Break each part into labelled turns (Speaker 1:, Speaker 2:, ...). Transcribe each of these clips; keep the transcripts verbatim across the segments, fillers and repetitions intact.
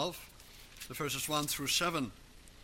Speaker 1: the verses one through seven.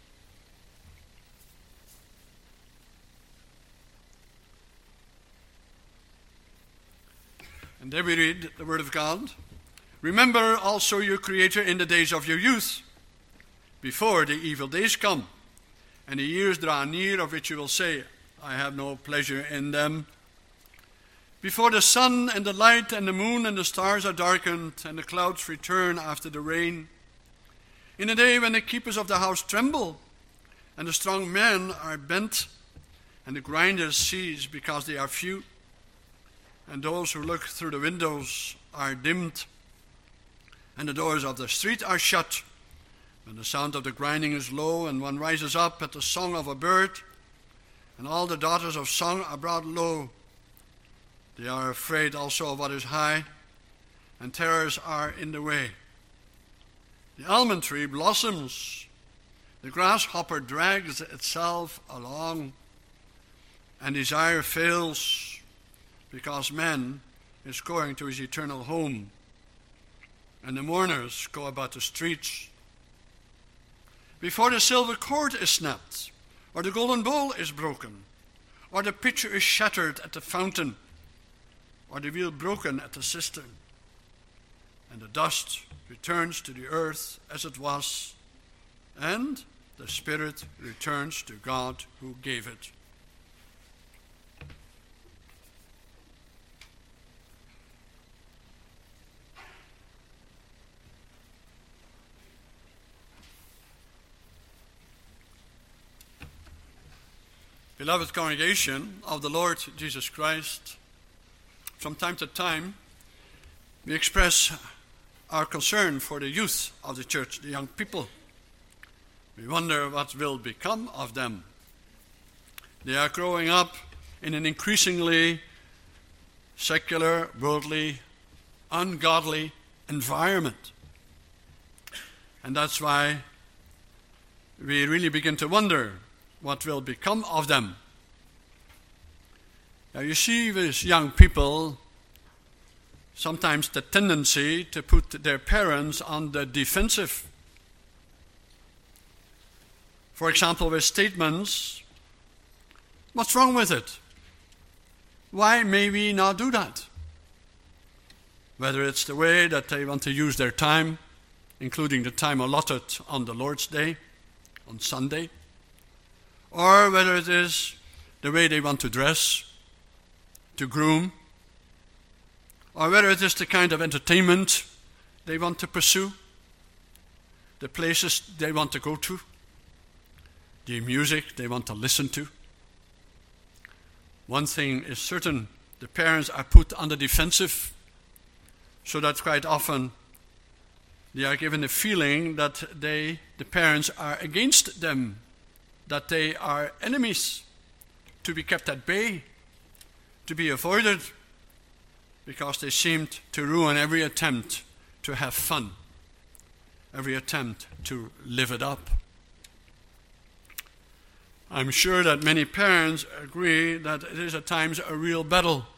Speaker 1: And there we read the word of God. Remember also your Creator in the days of your youth, before the evil days come, and the years draw near of which you will say, I have no pleasure in them. Before the sun and the light and the moon and the stars are darkened, and the clouds return after the rain. In a day when the keepers of the house tremble, and the strong men are bent, and the grinders cease because they are few, and those who look through the windows are dimmed, and the doors of the street are shut, when the sound of the grinding is low, and one rises up at the song of a bird, and all the daughters of song are brought low. They are afraid also of what is high, and terrors are in the way. The almond tree blossoms, the grasshopper drags itself along, and desire fails, because man is going to his eternal home, and the mourners go about the streets. Before the silver cord is snapped, or the golden bowl is broken, or the pitcher is shattered at the fountain, or the wheel broken at the cistern, and the dust returns to the earth as it was, and the spirit returns to God who gave it. Beloved congregation of the Lord Jesus Christ, from time to time we express our concern for the youth of the church, the young people. We wonder what will become of them. They are growing up in an increasingly secular, worldly, ungodly environment. And that's why we really begin to wonder what will become of them. Now you see with young people sometimes the tendency to put their parents on the defensive. For example, with statements, what's wrong with it? Why may we not do that? Whether it's the way that they want to use their time, including the time allotted on the Lord's Day, on Sunday, or whether it is the way they want to dress, to groom, or whether it is the kind of entertainment they want to pursue, the places they want to go to, the music they want to listen to. One thing is certain, the parents are put on the defensive, so that quite often they are given the feeling that they, the parents, are against them, that they are enemies, to be kept at bay, to be avoided, because they seemed to ruin every attempt to have fun, every attempt to live it up. I'm sure that many parents agree that it is at times a real battle.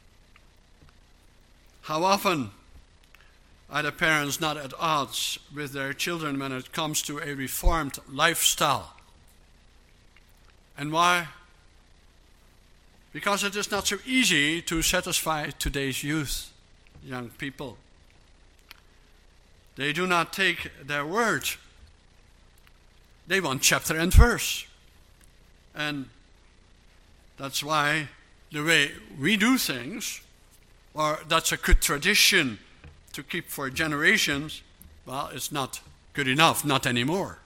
Speaker 1: How often are the parents not at odds with their children when it comes to a reformed lifestyle? And why? Because it is not so easy to satisfy today's youth, young people. They do not take their word. They want chapter and verse. And that's why the way we do things, or that's a good tradition to keep for generations, well, it's not good enough, not anymore.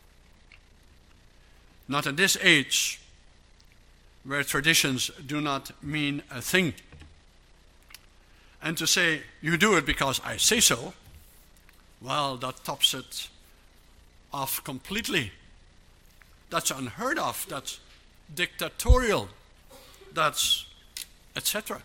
Speaker 1: Not at this age, where traditions do not mean a thing. And to say, you do it because I say so, well, that tops it off completely. That's unheard of, that's dictatorial, that's et cetera.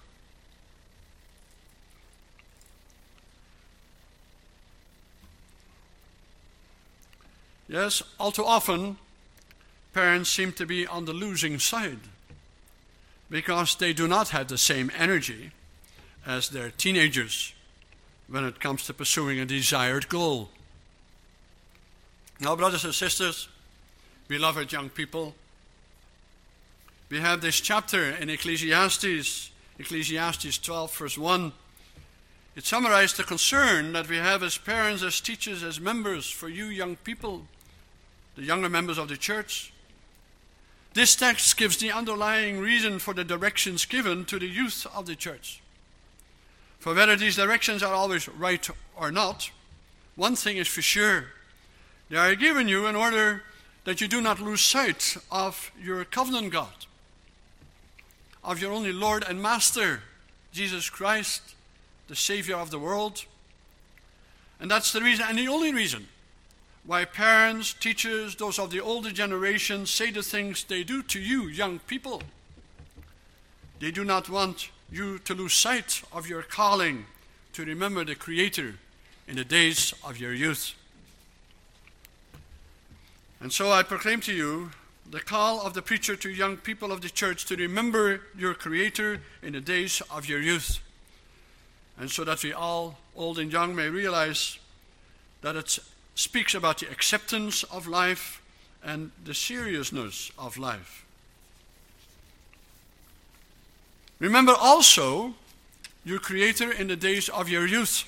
Speaker 1: Yes, all too often, parents seem to be on the losing side, because they do not have the same energy as their teenagers when it comes to pursuing a desired goal. Now, brothers and sisters, beloved young people, we have this chapter in Ecclesiastes, Ecclesiastes twelve, verse one. It summarizes the concern that we have as parents, as teachers, as members for you young people, the younger members of the church. This text gives the underlying reason for the directions given to the youth of the church. For whether these directions are always right or not, one thing is for sure. They are given you in order that you do not lose sight of your covenant God, of your only Lord and Master, Jesus Christ, the Savior of the world. And that's the reason, and the only reason, why parents, teachers, those of the older generation say the things they do to you, young people. They do not want you to lose sight of your calling to remember the Creator in the days of your youth. And so I proclaim to you the call of the preacher to young people of the church to remember your Creator in the days of your youth. And so that we all, old and young, may realize that it speaks about the acceptance of life and the seriousness of life. Remember also your Creator in the days of your youth.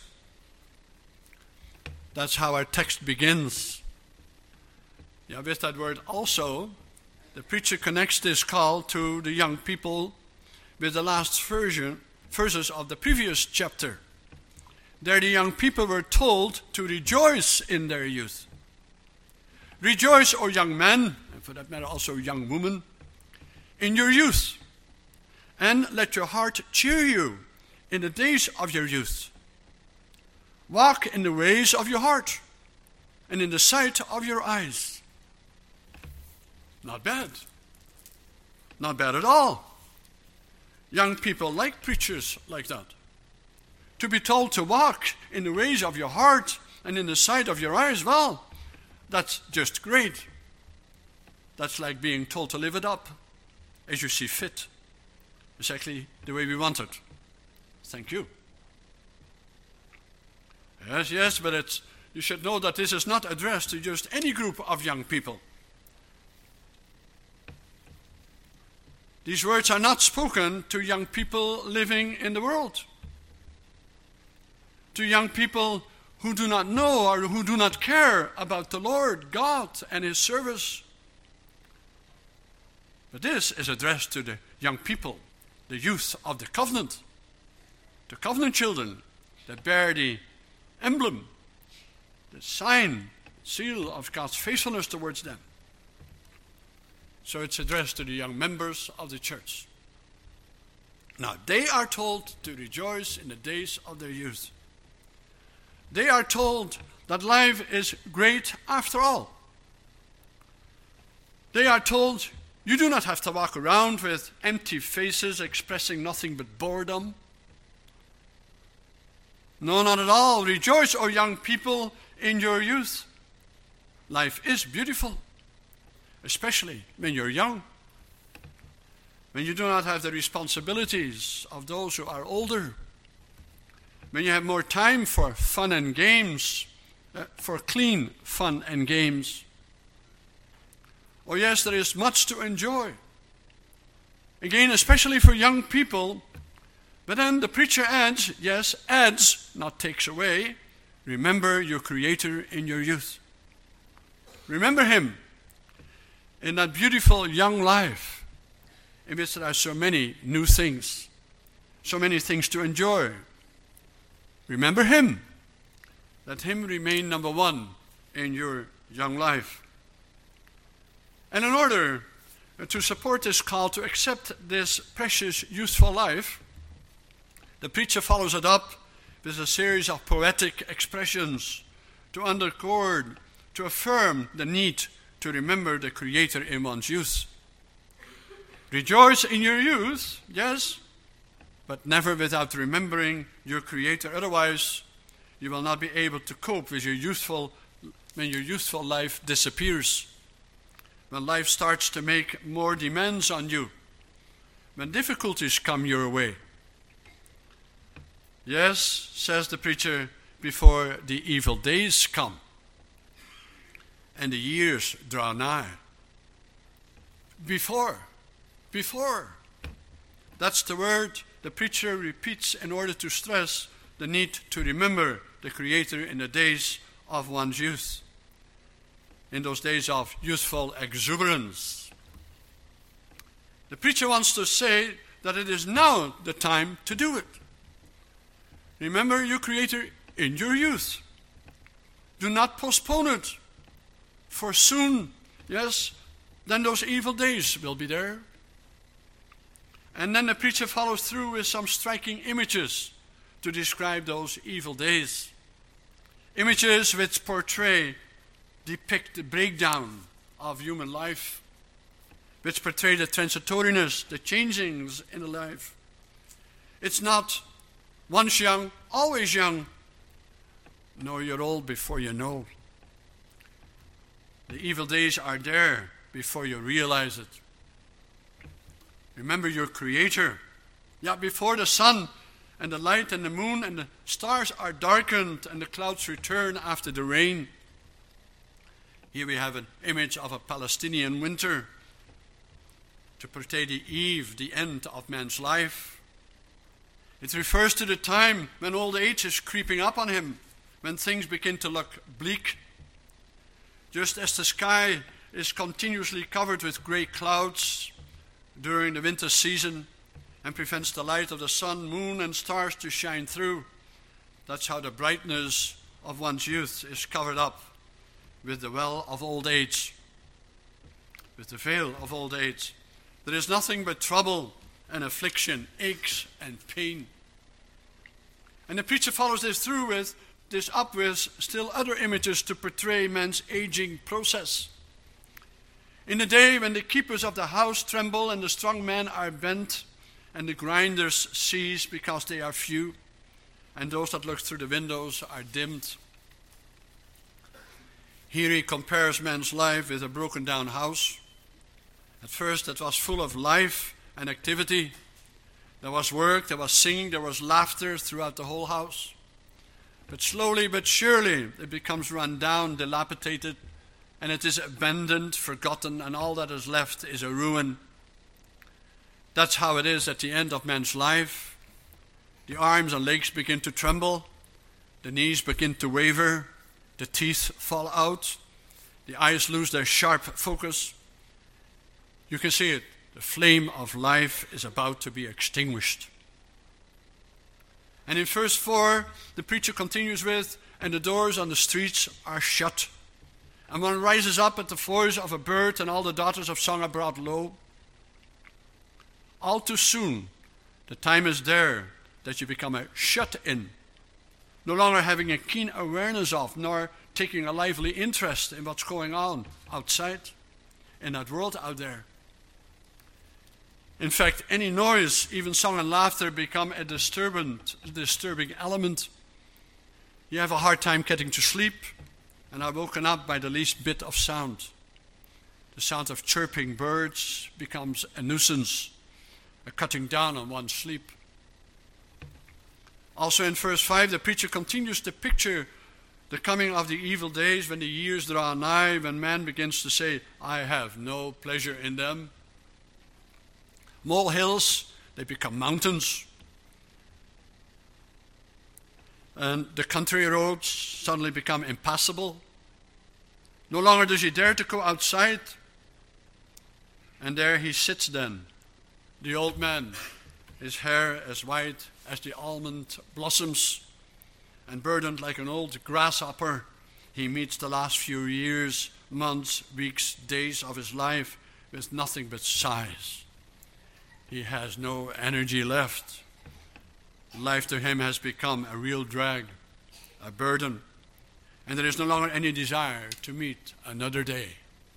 Speaker 1: That's how our text begins. Yeah, with that word also, the preacher connects this call to the young people with the last version, verses of the previous chapter. There the young people were told to rejoice in their youth. Rejoice, O young men, and for that matter also young women, in your youth. And let your heart cheer you in the days of your youth. Walk in the ways of your heart and in the sight of your eyes. Not bad. Not bad at all. Young people like preachers like that. To be told to walk in the ways of your heart and in the sight of your eyes, well, that's just great. That's like being told to live it up as you see fit. Exactly the way we want it. Thank you. Yes, yes, but it's, you should know that this is not addressed to just any group of young people. These words are not spoken to young people living in the world. To young people who do not know or who do not care about the Lord God and His service. But this is addressed to the young people, the youth of the covenant, the covenant children that bear the emblem, the sign, seal of God's faithfulness towards them. So it's addressed to the young members of the church. Now, they are told to rejoice in the days of their youth. They are told that life is great after all. They are told you do not have to walk around with empty faces expressing nothing but boredom. No, not at all. Rejoice, O young people, in your youth. Life is beautiful. Especially when you're young, when you do not have the responsibilities of those who are older, when you have more time for fun and games, uh, for clean fun and games. Oh yes, there is much to enjoy. Again, especially for young people, but then the preacher adds, yes, adds, not takes away, remember your Creator in your youth. Remember Him in that beautiful young life in which there are so many new things, so many things to enjoy. Remember Him. Let Him remain number one in your young life. And in order to support this call to accept this precious youthful life, the preacher follows it up with a series of poetic expressions to underscore, to affirm the need to remember the Creator in one's youth. Rejoice in your youth, yes, but never without remembering your Creator. Otherwise, you will not be able to cope with your youthful, when your youthful life disappears. When life starts to make more demands on you. When difficulties come your way. Yes, says the preacher, before the evil days come. and the years draw nigh. Before, before. That's the word the preacher repeats in order to stress the need to remember the Creator in the days of one's youth, in those days of youthful exuberance. The preacher wants to say that it is now the time to do it. Remember your Creator in your youth. Do not postpone it, for soon, yes, then those evil days will be there. And then the preacher follows through with some striking images to describe those evil days. Images which portray, depict the breakdown of human life, which portray the transitoriness, the changings in the life. It's not once young, always young. No, you're old before you know. The evil days are there before you realize it. Remember your Creator. Yeah, before the sun and the light and the moon and the stars are darkened and the clouds return after the rain. Here we have an image of a Palestinian winter to portray the eve, the end of man's life. It refers to the time when old age is creeping up on him, when things begin to look bleak. Just as the sky is continuously covered with grey clouds during the winter season and prevents the light of the sun, moon, and stars to shine through, that's how the brightness of one's youth is covered up with the well of old age, with the veil of old age. There is nothing but trouble and affliction, aches and pain. And the preacher follows this through with this up with still other images to portray man's aging process. In the day when the keepers of the house tremble and the strong men are bent and the grinders cease because they are few and those that look through the windows are dimmed. Here he compares man's life with a broken down house. At first it was full of life and activity. There was work, there was singing, there was laughter throughout the whole house. But slowly but surely it becomes run down, dilapidated, and it is abandoned, forgotten, and all that is left is a ruin. That's how it is at the end of man's life. The arms and legs begin to tremble, the knees begin to waver, the teeth fall out, the eyes lose their sharp focus. You can see it. The flame of life is about to be extinguished. And in verse four, the preacher continues with, and the doors on the streets are shut. And one rises up at the voice of a bird, and all the daughters of song are brought low. All too soon, the time is there that you become a shut-in, no longer having a keen awareness of, nor taking a lively interest in what's going on outside, in that world out there. In fact, any noise, even song and laughter, become a disturbing, disturbing element. You have a hard time getting to sleep and are woken up by the least bit of sound. The sound of chirping birds becomes a nuisance, a cutting down on one's sleep. Also in verse five, the preacher continues to picture the coming of the evil days when the years draw nigh, when man begins to say, I have no pleasure in them. Molehills, they become mountains. And the country roads suddenly become impassable. No longer does he dare to go outside. And there he sits then, the old man, his hair as white as the almond blossoms, and burdened like an old grasshopper, he meets the last few years, months, weeks, days of his life with nothing but sighs. He has no energy left. Life to him has become a real drag, a burden, and there is no longer any desire to meet another day.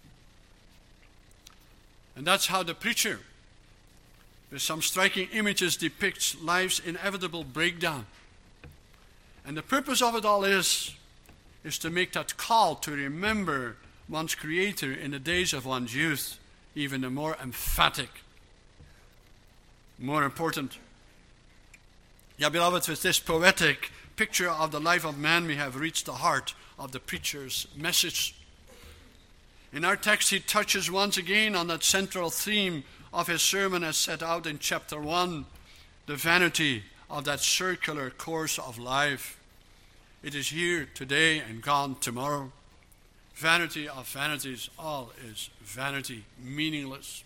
Speaker 1: And that's how the preacher, with some striking images, depicts life's inevitable breakdown. And the purpose of it all is, is to make that call to remember one's Creator in the days of one's youth even a more emphatic, more important. Yeah, beloved, with this poetic picture of the life of man, we have reached the heart of the preacher's message. In our text, he touches once again on that central theme of his sermon as set out in chapter one, the vanity of that circular course of life. It is here today and gone tomorrow. Vanity of vanities, all is vanity, meaningless.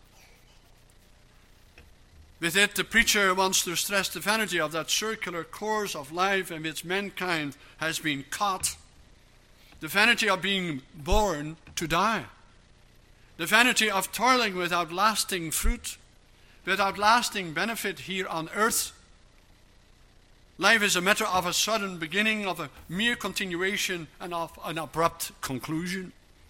Speaker 1: With it, the preacher wants to stress the vanity of that circular course of life in which mankind has been caught. The vanity of being born to die. The vanity of toiling without lasting fruit, without lasting benefit here on earth. Life is a matter of a sudden beginning, of a mere continuation, and of an abrupt conclusion.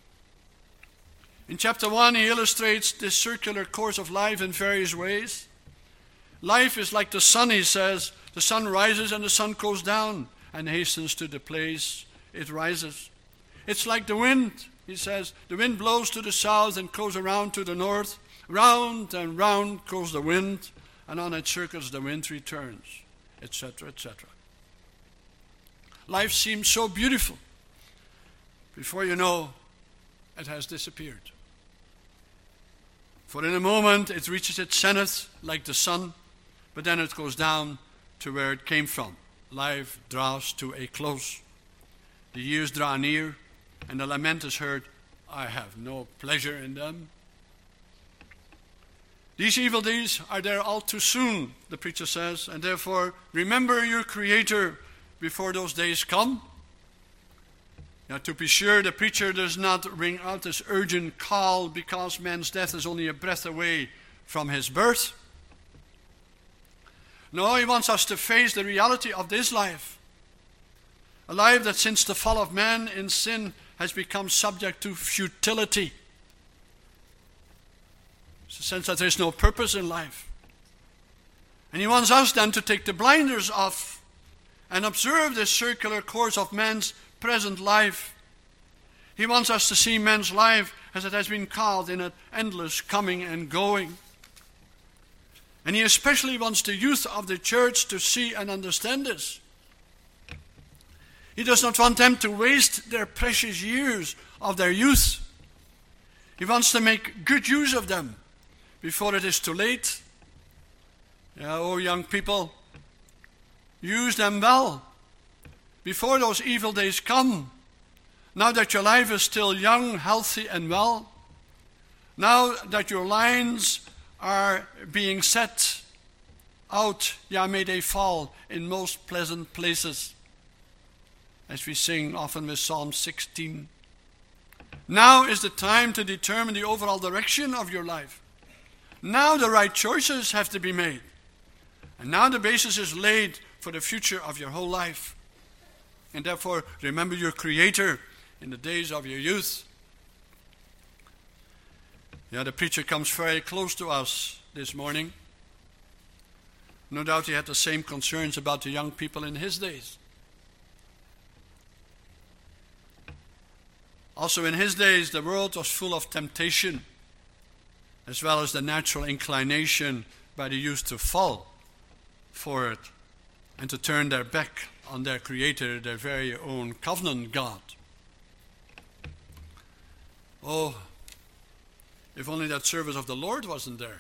Speaker 1: In chapter one, he illustrates this circular course of life in various ways. Life is like the sun, he says. The sun rises and the sun goes down and hastens to the place it rises. It's like the wind, he says. The wind blows to the south and goes around to the north. Round and round goes the wind, and on its circles the wind returns, et cetera, et cetera. Life seems so beautiful. Before you know, it has disappeared. For in a moment it reaches its zenith like the sun, but then it goes down to where it came from. Life draws to a close. The years draw near, and the lament is heard, I have no pleasure in them. These evil days are there all too soon, the preacher says, and therefore remember your Creator before those days come. Now, to be sure, the preacher does not ring out this urgent call because man's death is only a breath away from his birth. No, he wants us to face the reality of this life. A life that since the fall of man in sin has become subject to futility. It's a sense that there is no purpose in life. And he wants us then to take the blinders off and observe this circular course of man's present life. He wants us to see man's life as it has been called in an endless coming and going. And he especially wants the youth of the church to see and understand this. He does not want them to waste their precious years of their youth. He wants to make good use of them before it is too late. Yeah, oh, young people, use them well before those evil days come. Now that your life is still young, healthy, and well, now that your lines are being set out, yeah, may they fall in most pleasant places, as we sing often with Psalm sixteen. Now is the time to determine the overall direction of your life. Now the right choices have to be made. And now the basis is laid for the future of your whole life. And therefore, remember your Creator in the days of your youth. Yeah, the preacher comes very close to us this morning. No doubt he had the same concerns about the young people in his days. Also in his days, the world was full of temptation, as well as the natural inclination by the youth to fall for it and to turn their back on their Creator, their very own covenant God. Oh, if only that service of the Lord wasn't there.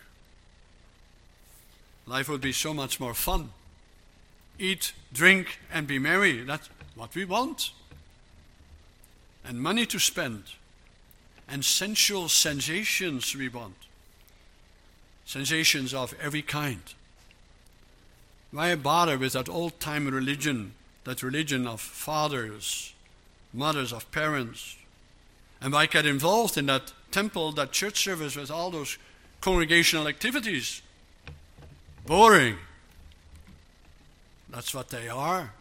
Speaker 1: Life would be so much more fun. Eat, drink, and be merry. That's what we want. And money to spend. And sensual sensations we want. Sensations of every kind. Why bother with that old-time religion, that religion of fathers, mothers, of parents? And why get involved in that temple, that church service with all those congregational activities? Boring. That's what they are.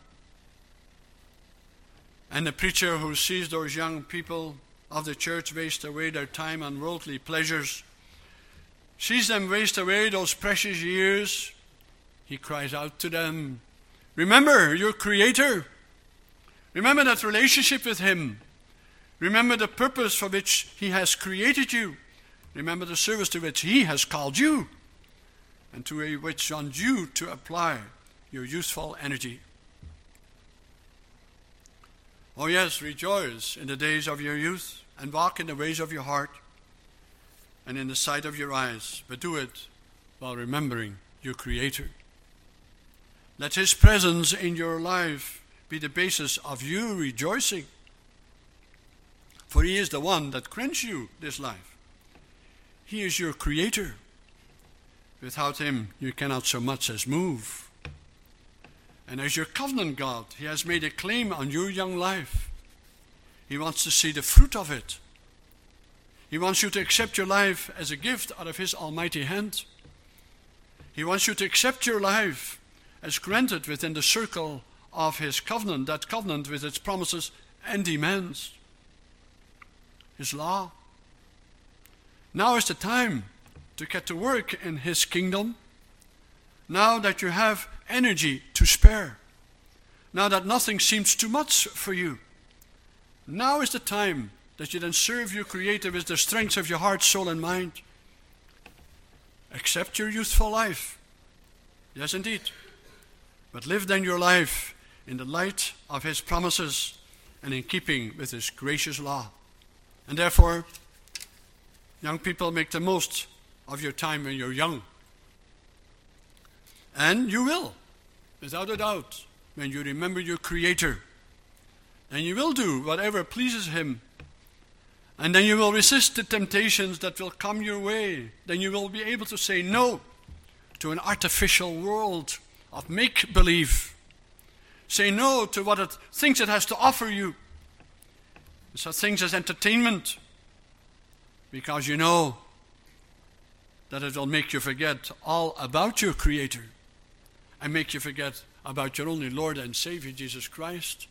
Speaker 1: And the preacher who sees those young people of the church waste away their time on worldly pleasures, sees them waste away those precious years, he cries out to them, remember your Creator. Remember that relationship with Him. Remember the purpose for which He has created you. Remember the service to which He has called you, and to which on you to apply your useful energy. Oh yes, rejoice in the days of your youth, and walk in the ways of your heart, and in the sight of your eyes, but do it while remembering your Creator. Let His presence in your life be the basis of you rejoicing, for He is the one that grants you this life. He is your Creator. Without Him, you cannot so much as move. And as your covenant God, He has made a claim on your young life. He wants to see the fruit of it. He wants you to accept your life as a gift out of His almighty hand. He wants you to accept your life as granted within the circle of His covenant, that covenant with its promises and demands. His law. Now is the time to get to work in His kingdom. Now that you have energy to spare. Now that nothing seems too much for you. Now is the time that you then serve your Creator with the strength of your heart, soul, and mind. Accept your youthful life. Yes, indeed. But live then your life in the light of His promises and in keeping with His gracious law. And therefore, young people, make the most of your time when you're young. And you will, without a doubt, when you remember your Creator. And you will do whatever pleases Him. And then you will resist the temptations that will come your way. Then you will be able to say no to an artificial world of make-believe. Say no to what it thinks it has to offer you. Such things as entertainment. Because you know that it will make you forget all about your Creator. And make you forget about your only Lord and Savior, Jesus Christ.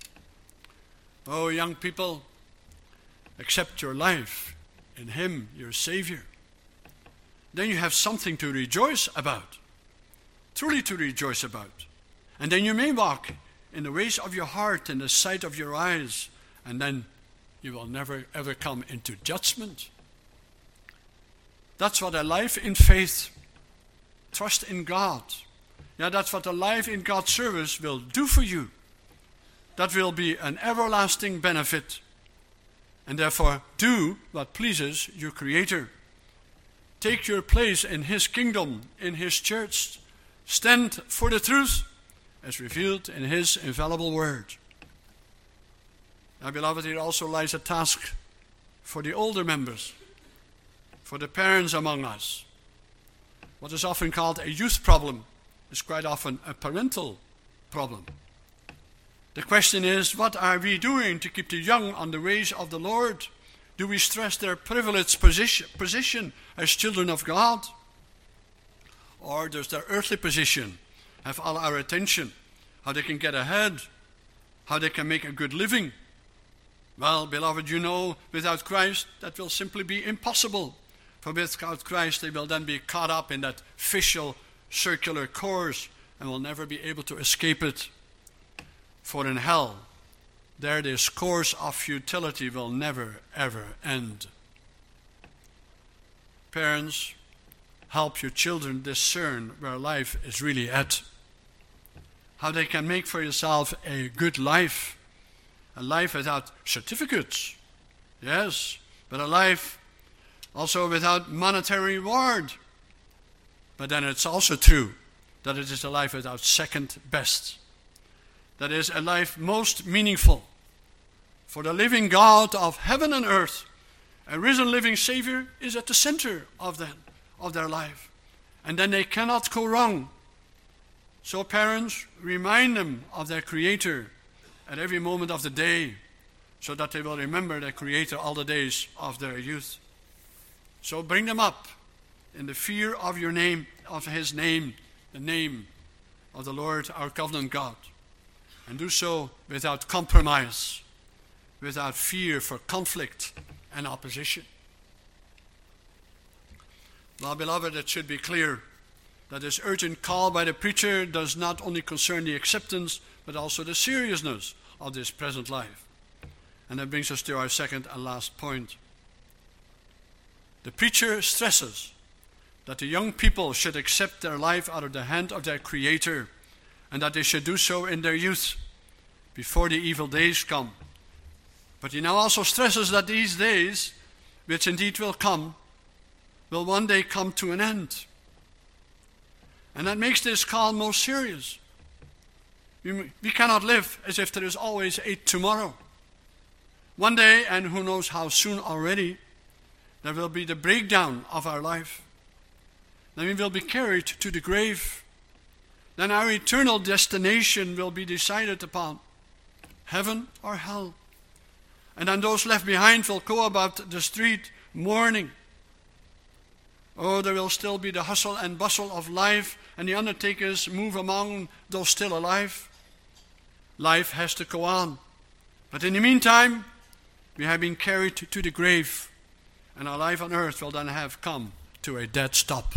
Speaker 1: Oh, young people, accept your life in Him, your Savior. Then you have something to rejoice about. Truly to rejoice about. And then you may walk in the ways of your heart, in the sight of your eyes. And then you will never ever come into judgment. That's what a life in faith, trust in God. Yeah, that's what a life in God's service will do for you. That will be an everlasting benefit. And therefore, do what pleases your Creator. Take your place in His kingdom, in His church. Stand for the truth as revealed in His infallible word. Now, beloved, here also lies a task for the older members, for the parents among us. What is often called a youth problem is quite often a parental problem. The question is, what are we doing to keep the young on the ways of the Lord? Do we stress their privileged position, position as children of God? Or does their earthly position have all our attention? How they can get ahead? How they can make a good living? Well, beloved, you know, without Christ, that will simply be impossible. For without Christ, they will then be caught up in that vicious circular course and will never be able to escape it. For in hell, there this course of futility will never ever end. Parents, help your children discern where life is really at. How they can make for yourself a good life. A life without certificates. Yes, but a life also without monetary reward. But then it's also true that it is a life without second best. That is a life most meaningful. For the living God of heaven and earth, a risen living Savior, is at the center of them, of their life. And then they cannot go wrong. So parents, remind them of their Creator at every moment of the day, so that they will remember their Creator all the days of their youth. So bring them up in the fear of your name, of His name, the name of the Lord, our covenant God. And do so without compromise, without fear for conflict and opposition. Well, beloved, it should be clear that this urgent call by the preacher does not only concern the acceptance, but also the seriousness of this present life. And that brings us to our second and last point. The preacher stresses that the young people should accept their life out of the hand of their Creator, and that they should do so in their youth, before the evil days come. But he now also stresses that these days, which indeed will come, will one day come to an end. And that makes this call most serious. We, we cannot live as if there is always a tomorrow. One day, and who knows how soon already, there will be the breakdown of our life. Then we will be carried to the grave. Then our eternal destination will be decided upon, heaven or hell. And then those left behind will go about the street mourning. Oh, there will still be the hustle and bustle of life, and the undertakers move among those still alive. Life has to go on. But in the meantime, we have been carried to the grave, and our life on earth will then have come to a dead stop.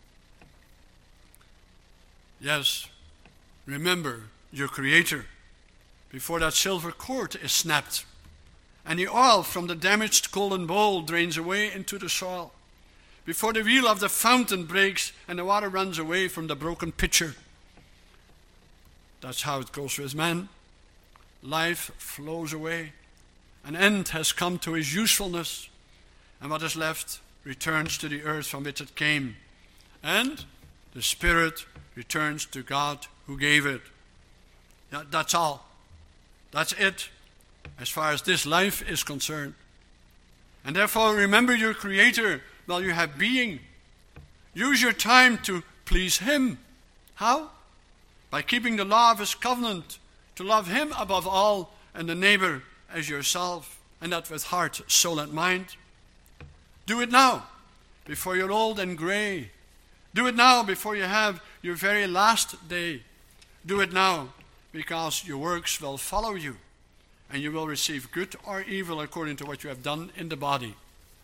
Speaker 1: Yes, remember your Creator before that silver cord is snapped, and the oil from the damaged golden bowl drains away into the soil, before the wheel of the fountain breaks and the water runs away from the broken pitcher. That's how it goes with man. Life flows away. An end has come to his usefulness, and what is left returns to the earth from which it came. And the spirit returns to God who gave it. Yeah, that's all. That's it, as far as this life is concerned. And therefore, remember your Creator while you have being. Use your time to please Him. How? By keeping the law of His covenant, to love Him above all and the neighbor as yourself, and that with heart, soul, and mind. Do it now, before you're old and gray. Do it now, before you have your very last day. Do it now, because your works will follow you, and you will receive good or evil according to what you have done in the body.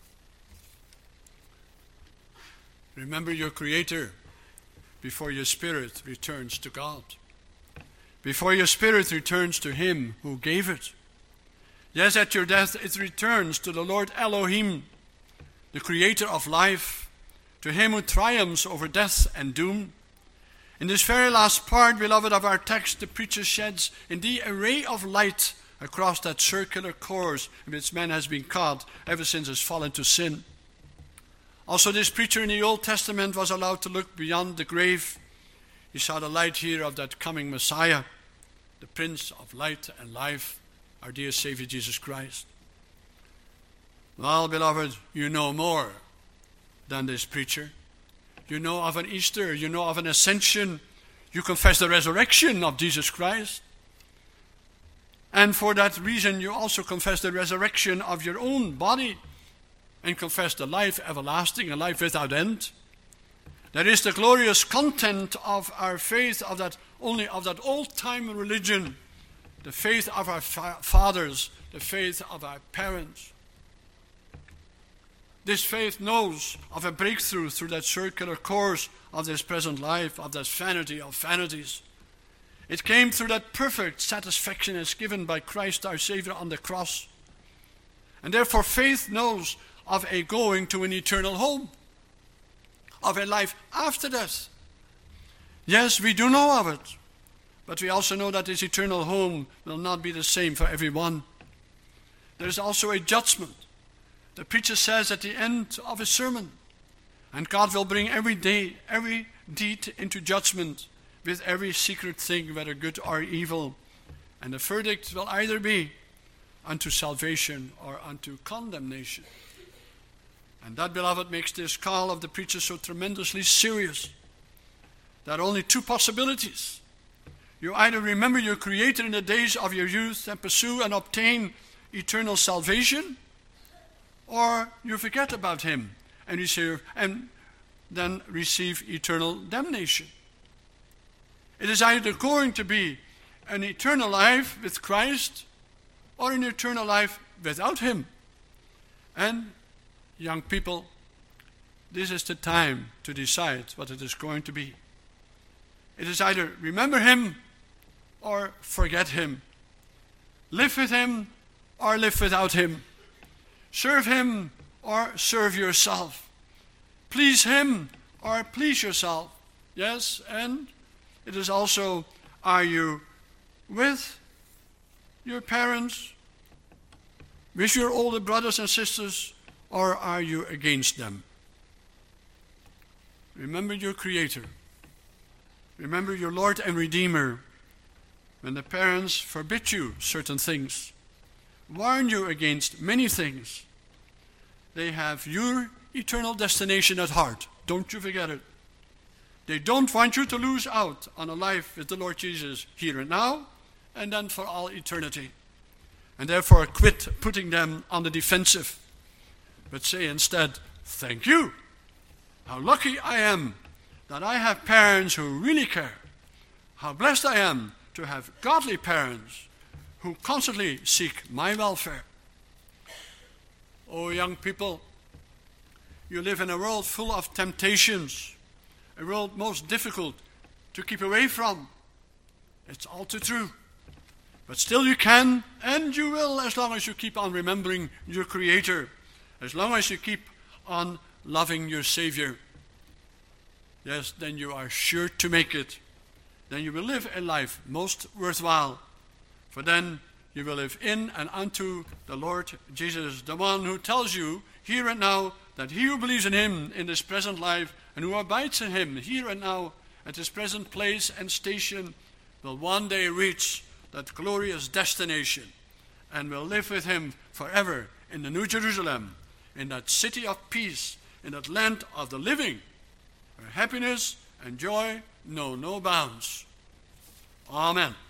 Speaker 1: Remember your Creator before your spirit returns to God, before your spirit returns to Him who gave it. Yes, at your death it returns to the Lord Elohim, the Creator of life, to Him who triumphs over death and doom. In this very last part, beloved, of our text, the preacher sheds indeed a ray of light across that circular course in which man has been caught ever since his fall into sin. Also, this preacher in the Old Testament was allowed to look beyond the grave. He saw the light here of that coming Messiah, the Prince of light and life, our dear Savior Jesus Christ. Well, beloved, you know more than this preacher. You know of an Easter, you know of an ascension. You confess the resurrection of Jesus Christ. And for that reason, you also confess the resurrection of your own body and confess the life everlasting, a life without end. That is the glorious content of our faith, of that only of that old-time religion, the faith of our fa- fathers, the faith of our parents. This faith knows of a breakthrough through that circular course of this present life, of that vanity of vanities. It came through that perfect satisfaction as given by Christ our Savior on the cross. And therefore faith knows of a going to an eternal home, of a life after death. Yes, we do know of it, but we also know that this eternal home will not be the same for everyone. There is also a judgment. The preacher says at the end of his sermon, and God will bring every day, every deed into judgment with every secret thing, whether good or evil. And the verdict will either be unto salvation or unto condemnation. And that, beloved, makes this call of the preacher so tremendously serious. There are only two possibilities. You either remember your Creator in the days of your youth and pursue and obtain eternal salvation, or you forget about Him and receive, and then receive eternal damnation. It is either going to be an eternal life with Christ or an eternal life without Him. And young people, this is the time to decide what it is going to be. It is either remember Him or forget Him. Live with Him or live without Him. Serve Him or serve yourself. Please Him or please yourself. Yes, and it is also, are you with your parents, with your older brothers and sisters, or are you against them? Remember your Creator. Remember your Lord and Redeemer. When the parents forbid you certain things, warn you against many things, they have your eternal destination at heart. Don't you forget it. They don't want you to lose out on a life with the Lord Jesus here and now, and then for all eternity. And therefore quit putting them on the defensive, but say instead, thank you. How lucky I am that I have parents who really care. How blessed I am to have godly parents who constantly seek my welfare. Oh, young people, you live in a world full of temptations, a world most difficult to keep away from. It's all too true. But still you can, and you will, as long as you keep on remembering your Creator, as long as you keep on loving your Savior. Yes, then you are sure to make it. Then you will live a life most worthwhile. For then you will live in and unto the Lord Jesus, the one who tells you here and now that he who believes in him in this present life and who abides in him here and now at his present place and station will one day reach that glorious destination and will live with him forever in the New Jerusalem, in that city of peace, in that land of the living, where happiness and joy know no bounds. Amen.